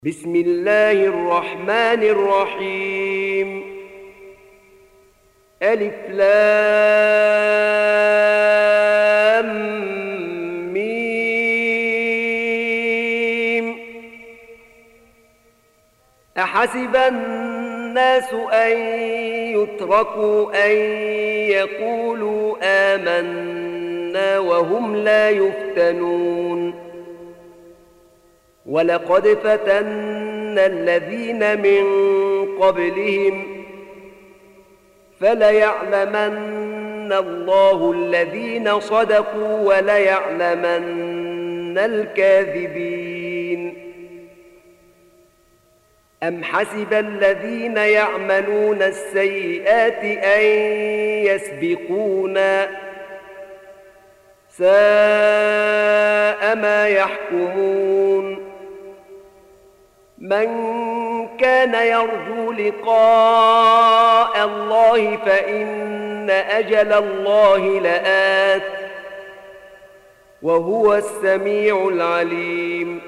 بسم الله الرحمن الرحيم. ألف لام ميم. أحسب الناس أن يتركوا أن يقولوا آمنا وهم لا يفتنون. ولقد فتنا الذين من قبلهم فليعلمن الله الذين صدقوا وليعلمن الكاذبين. أم حسب الذين يعملون السيئات أن يسبقونا ساء ما يحكمون. من كان يرجو لقاء الله فإن أجل الله لآت وهو السميع العليم.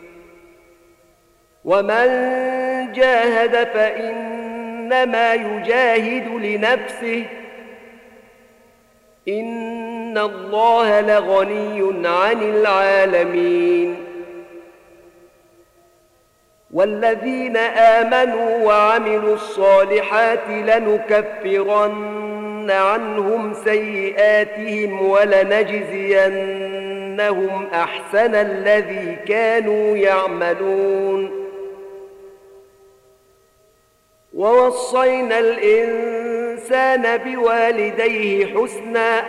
ومن جاهد فإنما يجاهد لنفسه إن الله لغني عن العالمين. والذين آمنوا وعملوا الصالحات لنكفرن عنهم سيئاتهم ولنجزينهم أحسن الذي كانوا يعملون. ووصينا الإنسان بوالديه حسنا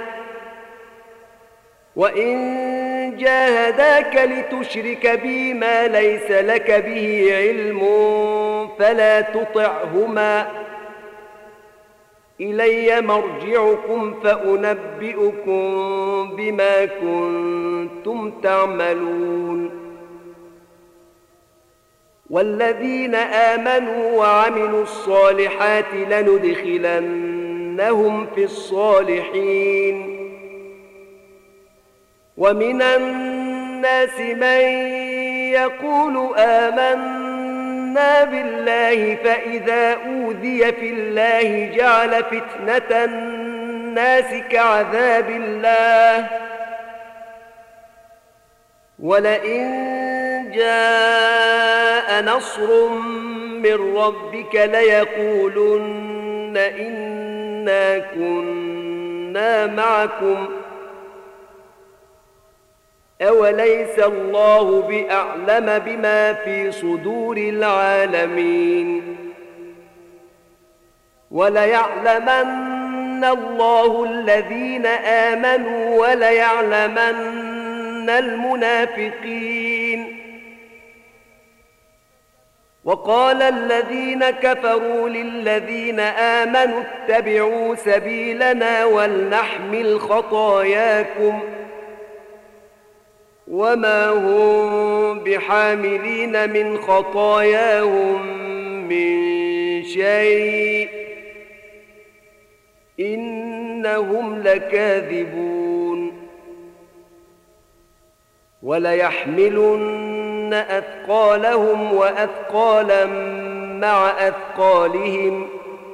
وإن جاهداك لتشرك بي ما ليس لك به علم فلا تطعهما إلي مرجعكم فأنبئكم بما كنتم تعملون. والذين آمنوا وعملوا الصالحات لندخلنهم في الصالحين. ومن الناس من يقول آمنا بالله فإذا أوذي في الله جعل فتنة الناس كعذاب الله ولئن جاء نصر من ربك ليقولن إنا كنا معكم أوليس الله بأعلم بما في صدور العالمين. وليعلمن الله الذين آمنوا وليعلمن المنافقين. وقال الذين كفروا للذين آمنوا اتبعوا سبيلنا ولنحمل خطاياكم وما هم بحاملين من خطاياهم من شيء إنهم لكاذبون. وليحملن أثقالهم وأثقالا مع أثقالهم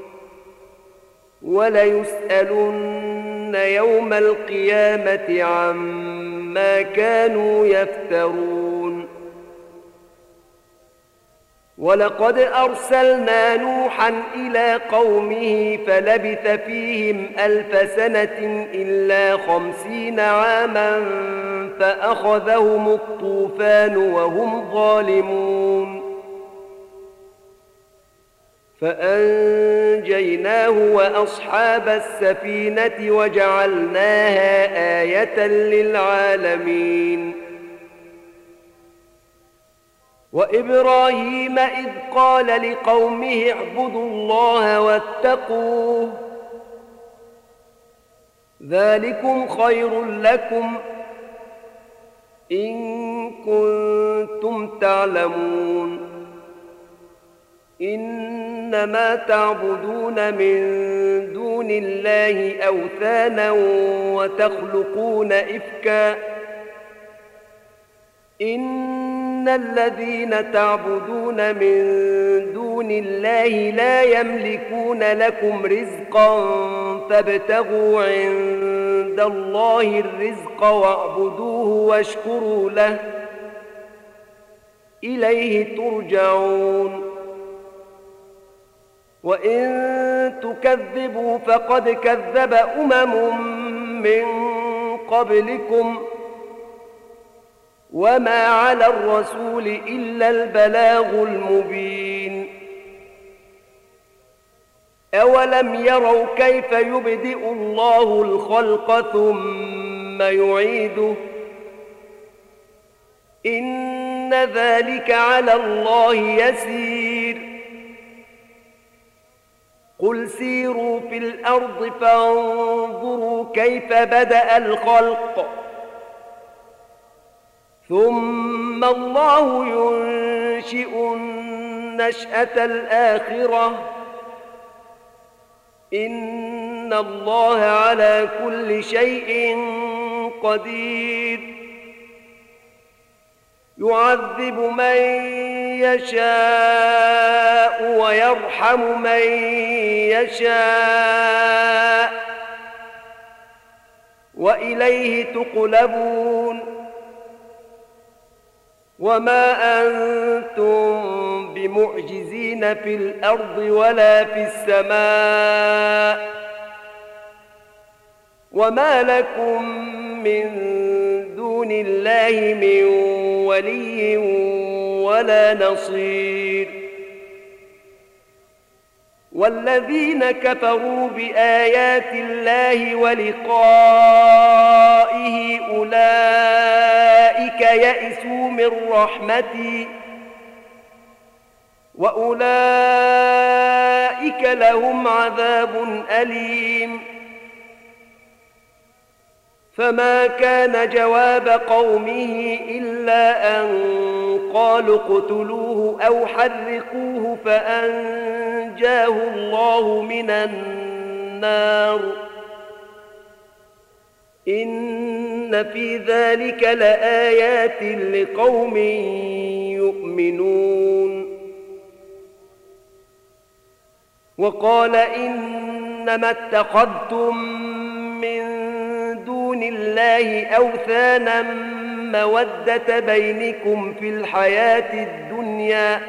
وليسألن يوم القيامة عما كانوا يفترون. ولقد أرسلنا نوحا إلى قومه فلبث فيهم 1000 سنة إلا 50 عاما فأخذهم الطوفان وهم ظالمون فأنجيناه وأصحاب السفينة وجعلناها آية للعالمين. وإبراهيم إذ قال لقومه اعبدوا الله واتقوه ذلكم خير لكم إن كنتم تعلمون. إنما تعبدون من دون الله أوثانا وتخلقون إفكا إن الذين تعبدون من دون الله لا يملكون لكم رزقا فابتغوا عند الله الرزق واعبدوه واشكروا له إليه ترجعون وإن تكذبوا فقد كذب من قبلكم وما على الرسول إلا البلاغ المبين أولم يروا كيف يبدئ الله الخلق ثم يعيده إن ذلك على الله يسير قل سيروا في الأرض فانظروا كيف بدأ الخلق ثم الله ينشئ النشأة الآخرة إن الله على كل شيء قدير يعذب من يشاء ويرحم من يشاء وإليه تقلبون وما أنتم بمعجزين في الأرض ولا في السماء وما لكم من دون الله من ولي ولا نصير والذين كفروا بآيات الله ولقائه أولئك يئسوا من رحمتي وأولئك لهم عذاب أليم فما كان جواب قومه إلا أن قالوا اقتلوه أو حرقوه فأنجاه الله من النار إن في ذلك لآيات لقوم يؤمنون وقال إنما اتخذتم من دون الله أوثانا مودة بينكم في الحياة الدنيا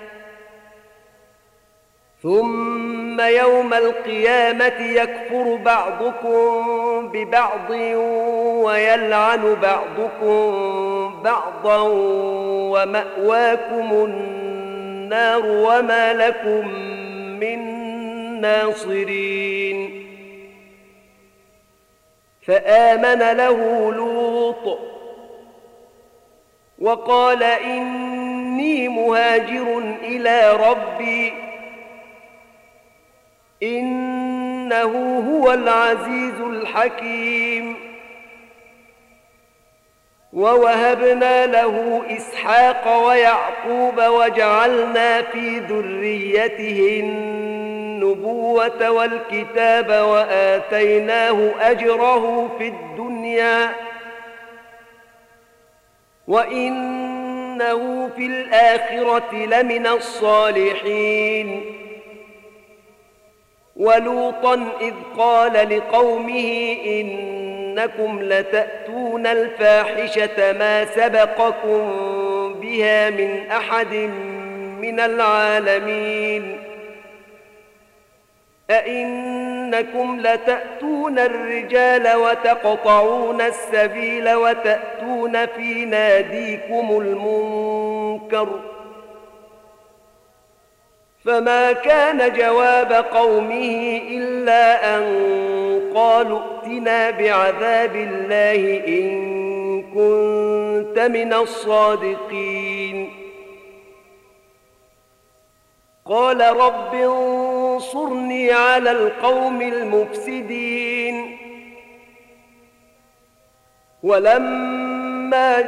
ثم يوم القيامة يكفر بعضكم ببعض ويلعن بعضكم بعضا ومأواكم النار وما لكم من ناصرين فآمن له لوط وقال إني مهاجر إلى ربي إنه هو العزيز الحكيم ووهبنا له إسحاق ويعقوب وجعلنا في ذريته النبوة والكتاب وآتيناه أجره في الدنيا وإنه في الآخرة لمن الصالحين ولوطا إذ قال لقومه إنكم لتأتون الفاحشة ما سبقكم بها من أحد من العالمين أئنكم لتأتون الرجال وتقطعون السبيل وتأتون في ناديكم المنكر فما كان جواب قومه إلا أن قالوا ائتنا بعذاب الله إن كنت من الصادقين قال رب انصرني على القوم المفسدين ولما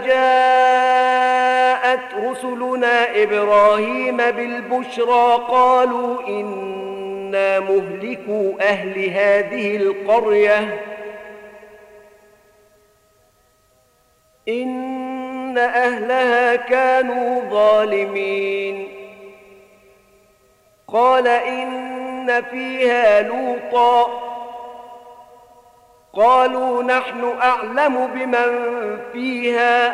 جاءت رسلنا إبراهيم بالبشرى قالوا إنا مهلكو أهل هذه القرية إن أهلها كانوا ظالمين. قال إن فيها لوطا قالوا نحن أعلم بمن فيها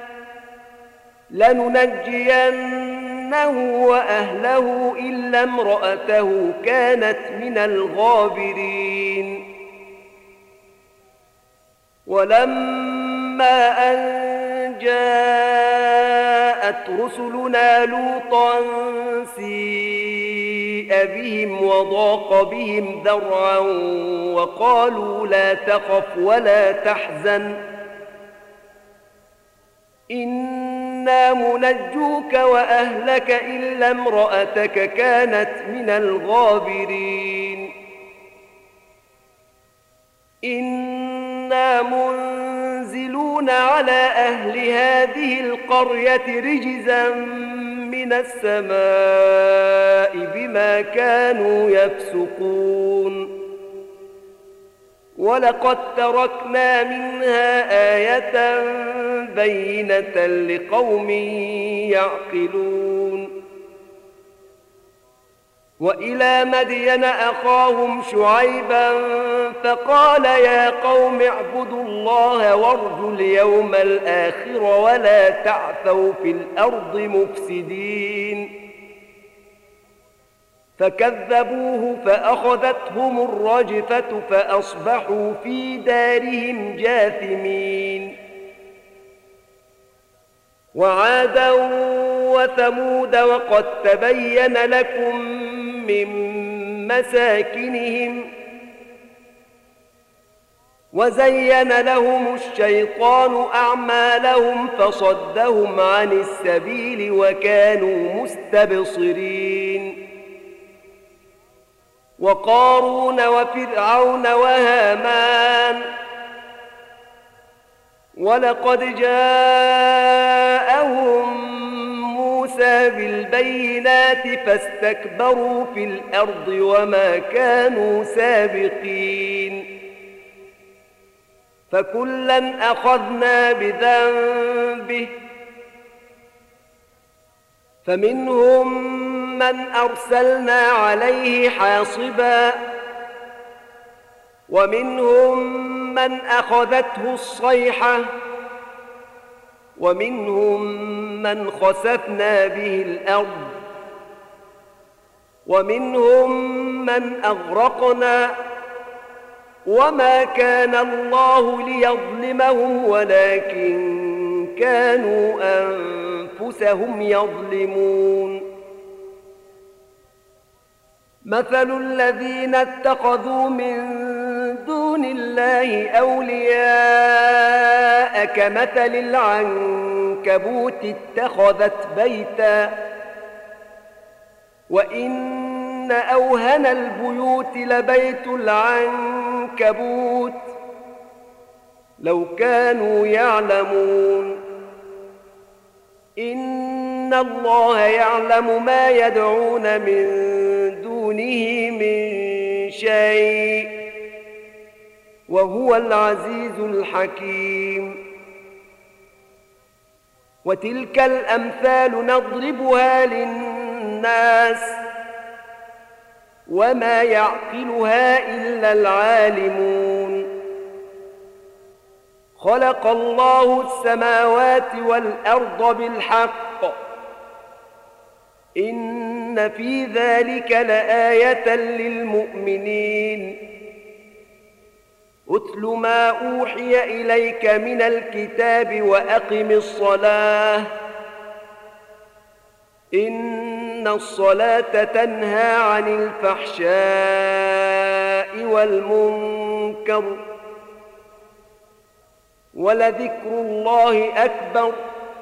لننجينه وأهله إلا امرأته كانت من الغابرين. ولما أن جاءت رسلنا لوطا سيء بهم وضاق بهم ذرعا وقالوا لا تخف ولا تحزن إنا منجوك وأهلك إلا امرأتك كانت من الغابرين. إنا منزلون على أهل هذه القرية رجزا من السماء بما كانوا يفسقون. ولقد تركنا منها آية بينة لقوم يعقلون. وإلى مدين أخاهم شعيبا فقال يا قوم اعبدوا الله وارجوا اليوم الآخر ولا تعثوا في الأرض مفسدين. فكذبوه فأخذتهم الرجفة فأصبحوا في دارهم جاثمين. وعادا وثمود وقد تبين لكم من مساكنهم وزين لهم الشيطان أعمالهم فصدهم عن السبيل وكانوا مستبصرين. وقارون وفرعون وهامان ولقد جاءهم موسى بالبينات فاستكبروا في الأرض وما كانوا سابقين. فكلا أخذنا بذنبه فمنهم من أرسلنا عليه حاصبا ومنهم من أخذته الصيحة ومنهم من خسفنا به الأرض ومنهم من أغرقنا وما كان الله ليظلمهم ولكن كانوا أنفسهم يظلمون. مثل الذين اتخذوا من دون الله أولياء كمثل العنكبوت اتخذت بيتا وإن أوهن البيوت لبيت العنكبوت لو كانوا يعلمون. إن الله يعلم ما يدعون من دونه من شيء وهو العزيز الحكيم. وتلك الأمثال نضربها للناس وما يعقلها إلا العالمون. خلق الله السماوات والأرض بالحق إن في ذلك لآية للمؤمنين. أتل ما أوحي إليك من الكتاب وأقم الصلاة إن الصلاة تنهى عن الفحشاء والمنكر ولذكر الله أكبر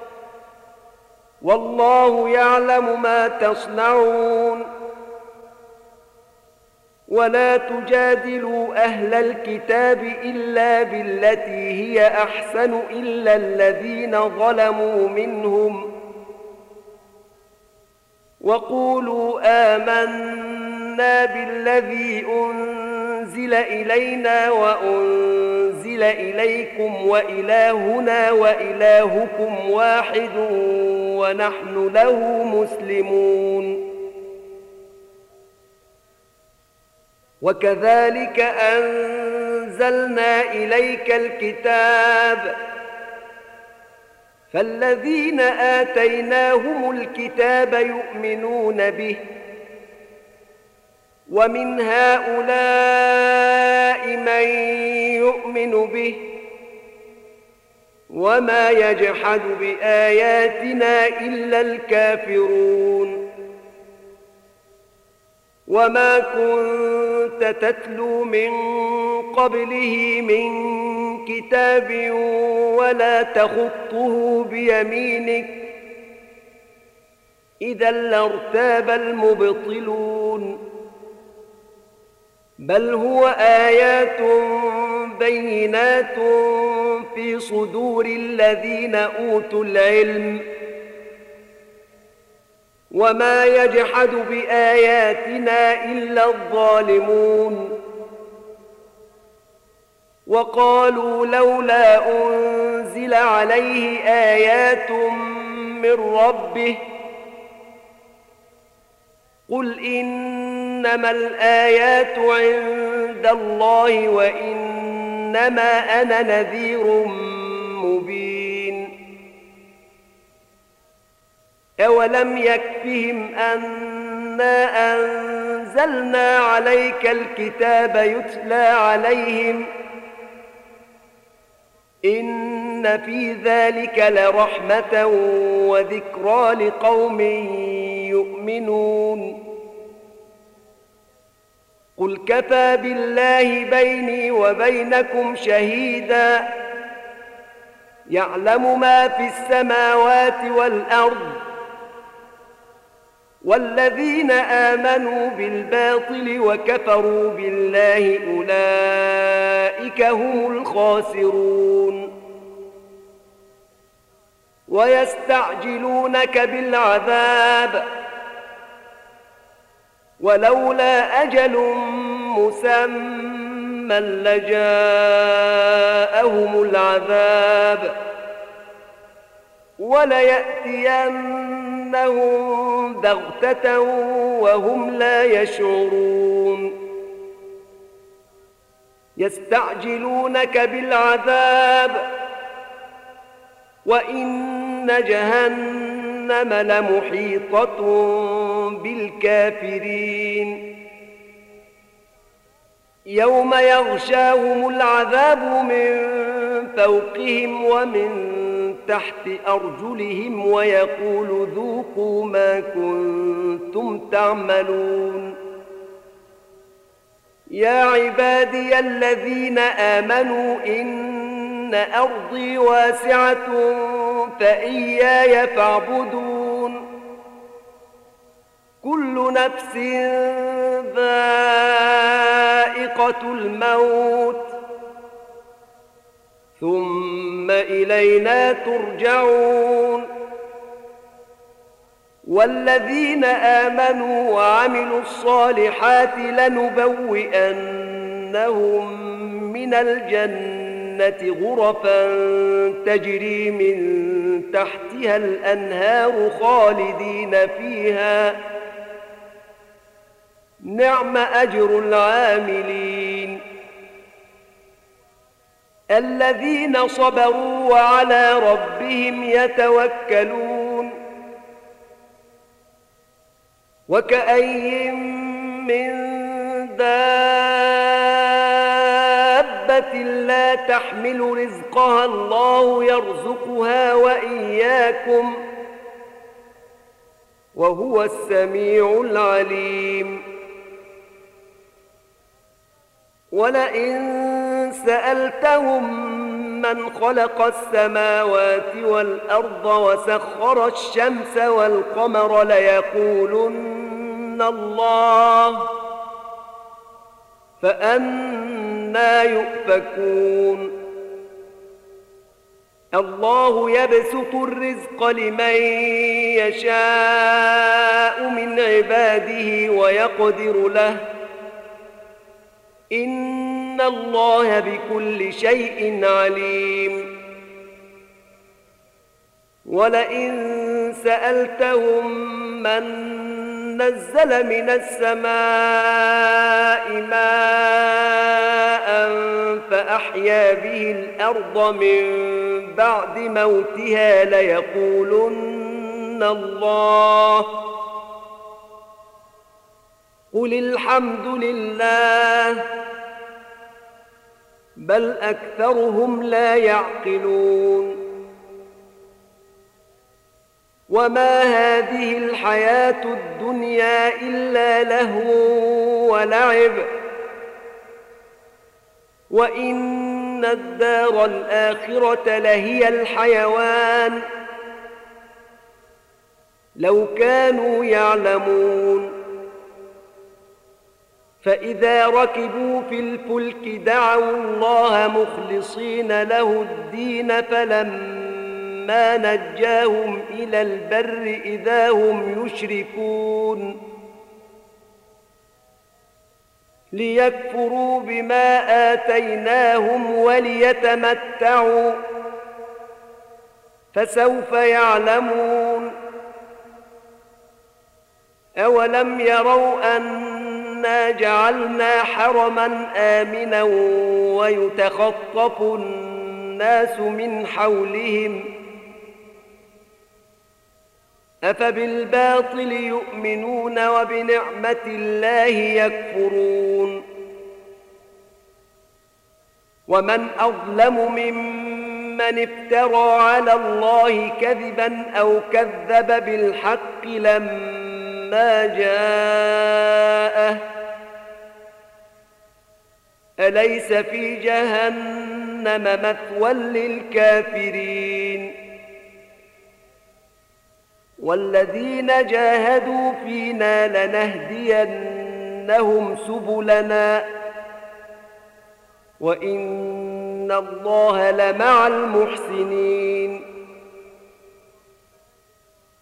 والله يعلم ما تصنعون. ولا تجادلوا أهل الكتاب إلا بالتي هي أحسن إلا الذين ظلموا منهم وقولوا آمنا بالذي أنزل إلينا وأنزل أنزل إليكم وإلهنا وإلهكم واحد ونحن له مسلمون. وكذلك أنزلنا إليك الكتاب فالذين آتيناهم الكتاب يؤمنون به ومن هؤلاء من يؤمن به وما يجحد بآياتنا إلا الكافرون. وما كنت تتلو من قبله من كتاب ولا تخطه بيمينك إذا لارتاب المبطلون. بل هو آيات بينات في صدور الذين أوتوا العلم وما يجحد بآياتنا إلا الظالمون. وقالوا لولا أنزل عليه آيات من ربه قل إنما الآيات عند الله وإنما أنا نذير مبين. أولم يكفهم أنا أنزلنا عليك الكتاب يتلى عليهم إن في ذلك لرحمة وذكرى لقوم يؤمنون. قل كفى بالله بيني وبينكم شهيدا يعلم ما في السماوات والأرض والذين آمنوا بالباطل وكفروا بالله أولئك هم الخاسرون. ويستعجلونك بالعذاب ولولا أجل مسمى لجاءهم العذاب وليأتينهم بغتة وهم لا يشعرون. يستعجلونك بالعذاب وإن جهنم لمحيطة بالكافرين. يوم يغشاهم العذاب من فوقهم ومن تحت أرجلهم ويقول ذوقوا ما كنتم تعملون. يا عبادي الذين آمنوا إن أرضي واسعة فإياي فاعبدون. كل نفس ذائقة الموت ثم إلينا ترجعون. والذين آمنوا وعملوا الصالحات لنبوئنهم من الجنة غرفا تجري من تحتها الأنهار خالدين فيها نعم أجر العاملين. الذين صبروا وعلى ربهم يتوكلون. وكأي من دابة لا تحمل رزقها الله يرزقها وإياكم وهو السميع العليم. ولئن سألتهم من خلق السماوات والأرض وسخر الشمس والقمر ليقولن الله فأنى يؤفكون. الله يبسط الرزق لمن يشاء من عباده ويقدر له إن إن الله بكل شيء عليم. ولئن سألتهم من نزل من السماء ماء فأحيا به الأرض من بعد موتها ليقولن الله. قل الحمد لله بل أكثرهم لا يعقلون. وما هذه الحياة الدنيا إلا لهو ولعب وإن الدار الآخرة لهي الحيوان لو كانوا يعلمون. فإذا ركبوا في الفلك دعوا الله مخلصين له الدين فلما نجاهم إلى البر إذا هم يشركون ليكفروا بما آتيناهم وليتمتعوا فسوف يعلمون. أولم يروا أنا جعلنا حرما آمنا ويتخطف الناس من حولهم أفبالباطل يؤمنون وبنعمة الله يكفرون. ومن أظلم ممن افترى على الله كذبا أو كذب بالحق لما جاءه أليس في جهنم مثوى للكافرين. والذين جاهدوا فينا لنهدينهم سبلنا وإن الله لمع المحسنين.